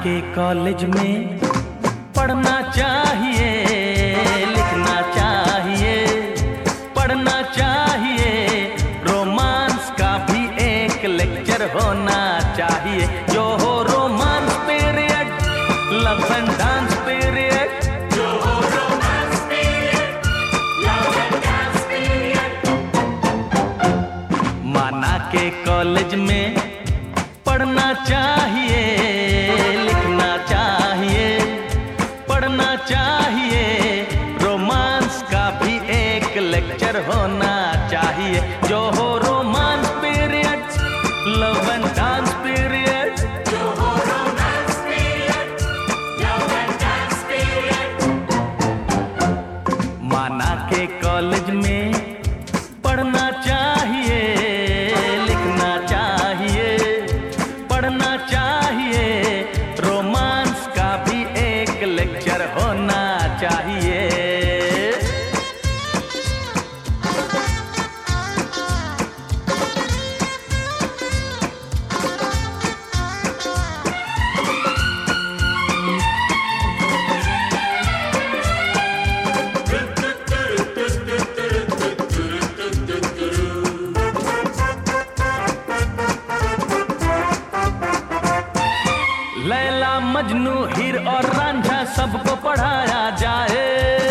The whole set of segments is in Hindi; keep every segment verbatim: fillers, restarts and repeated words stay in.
के कॉलेज में पढ़ना चाहिए, लिखना चाहिए, पढ़ना चाहिए, रोमांस का भी एक लेक्चर होना चाहिए, जो हो romance period, love and dance period, जो हो romance period, love and dance period. माना के कॉलेज में पढ़ना चाहिए, लिखना चाहिए, पढ़ना चाहिए, रोमांस का भी एक लेक्चर होना चाहिए, जो हो romance period, love and dance period, जो हो romance period, love and dance period. माना के कॉलेज में पढ़ना चाहिए, लिखना चाहिए, पढ़ना चाहिए, रोमांस का भी एक लेक्चर होना चाहिए। लैला मजनू हीर और रांझा सबको पढ़ाया जाए,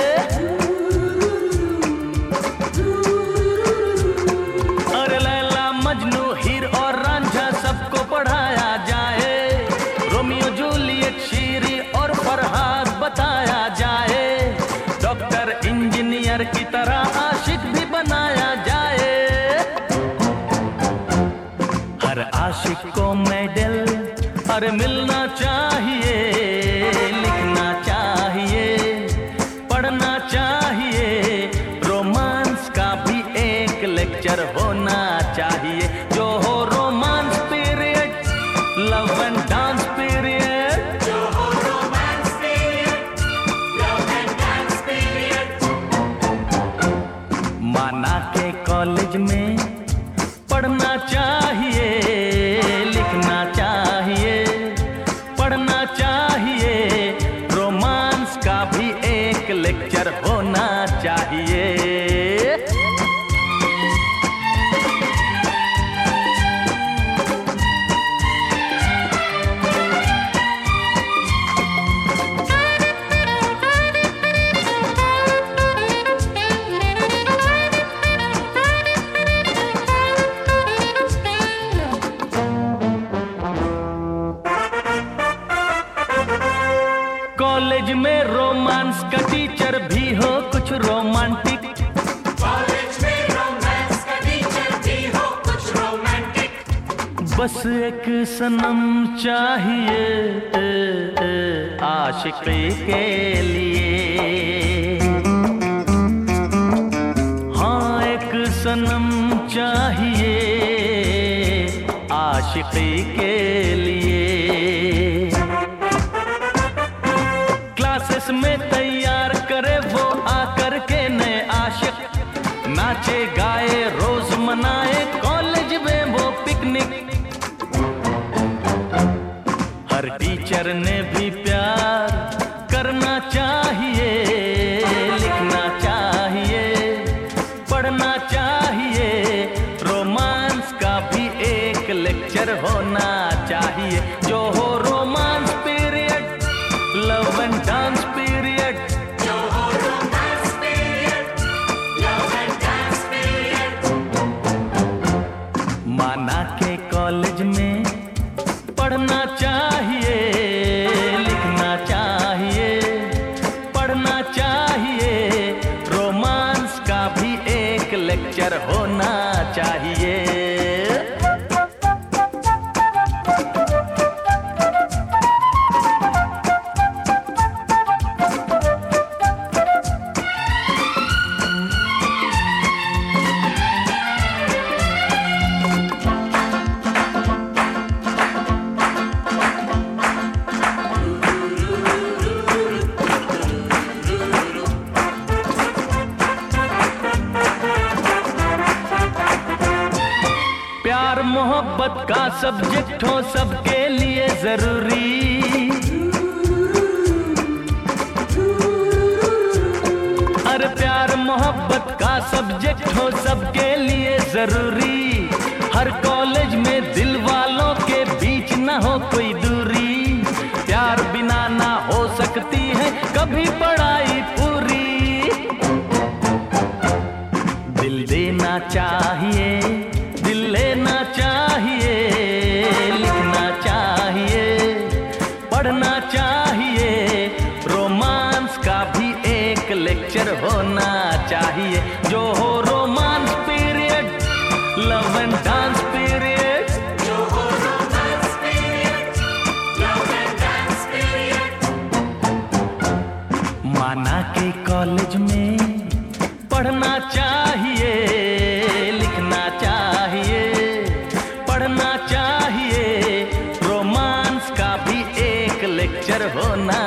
अरे लैला मजनू हीर और रांझा सबको पढ़ाया जाए, रोमियो जूलियट शीरी और फरहाद बताया जाए, डॉक्टर इंजीनियर की तरह आशिक भी बनाया जाए, हर आशिक को मेडल अरे मिलना चाहिए, लिखना चाहिए, पढ़ना चाहिए, रोमांस का भी एक लेक्चर होना चाहिए, जो हो romance period, love and dance period, जो हो romance period, love and dance period. माना के कॉलेज में पढ़ना चाहिए, लिखना चाहिए, पढ़ना चाहिए, रोमांस का भी एक लेक्चर होना चाहिए। कॉलेज में रोमांस का टीचर भी हो कुछ रोमांटिक, कॉलेज में रोमांस का टीचर भी हो कुछ रोमांटिक, बस एक सनम चाहिए आशिकी के लिए, हाँ एक सनम चाहिए आशिकी के लिए, क्लासेस में तैयार करे वो आकर के नए आशिक, नाचे गाए रोज मनाए कॉलेज में वो पिकनिक, हर टीचर ने भी प्यार करना चाहिए, लिखना चाहिए, पढ़ना चाहिए, रोमांस का भी एक लेक्चर होना चाहिए, जो हो romance period, love and dance period, जो हो romance period, love and dance period. माना के कॉलेज में पढ़ना चाहिए, लिखना चाहिए, पढ़ना चाहिए, रोमांस का भी एक लेक्चर होना चाहिए। मोहब्बत का सब्जेक्ट हो सबके लिए जरूरी। अरे प्यार मोहब्बत का सब्जेक्ट हो सबके लिए जरूरी। हर कॉलेज में दिल वालों के बीच ना हो कोई दूरी। प्यार बिना ना हो सकती है कभी पढ़ाई पूरी। दिल देना चाहिए, दिल लेना चाहिए, लिखना चाहिए, पढ़ना चाहिए। रोमांस का भी एक लेक्चर होना चाहिए जो हो romance period, love and dance period. जो हो romance period, love and dance period. माना के कॉलेज में पढ़ना चाहिए, लिखना चाहिए, पढ़ना चाहिए। रोमांस का भी एक लेक्चर होना